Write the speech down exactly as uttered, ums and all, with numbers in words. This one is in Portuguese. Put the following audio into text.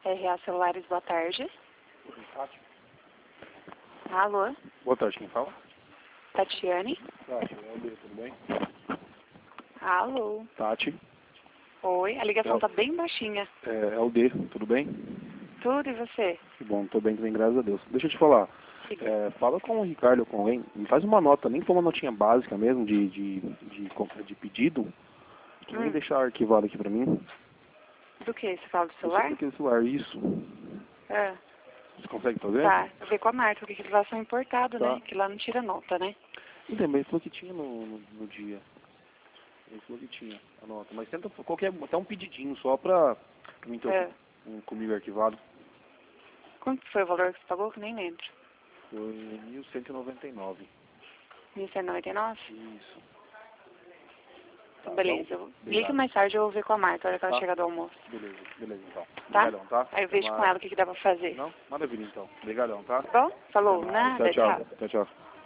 R A Celulares, boa tarde. Tati. Alô, Boa tarde, quem fala? Tatiane. Tati, é o D, tudo bem? Alô. Tati, Oi, a ligação É. tá bem baixinha. é, é o D, tudo bem? Tudo e você? Que bom, tô bem também, graças a Deus. Deixa eu te falar, Sim. é, fala com o Ricardo ou com alguém, me faz uma nota, nem for uma notinha básica mesmo, de, de, de, de, de pedido, que nem Hum. deixar arquivado aqui pra mim. Do que? Você fala do Eu celular? sei daquele celular, isso. Ah, Você consegue fazer? tá. Eu vi com a Marta, porque eles lá são importados, Tá. né? Que lá não tira nota, né? Então, mas ele falou que tinha no, no, no dia. Ele falou que tinha a nota. Mas tenta qualquer, até um pedidinho só pra, pra mim ter É. um, comigo arquivado. Quanto foi o valor que você pagou? Que nem lembro. Foi mil cento e noventa e nove. mil cento e noventa e nove? Isso. Então, Tá, beleza. então, Eu ligue obrigado. mais tarde, eu vou ver com a Marta, a hora que ela Tá. chegar do almoço. Beleza, beleza então. Tá? Obrigadão, tá? Aí eu Até vejo com mais. ela o que, que dá pra fazer. Não? Maravilha então. Obrigadão, tá? Tá bom? Falou, Até mais. nada, Tchau, tchau. tchau. Tchau, tchau.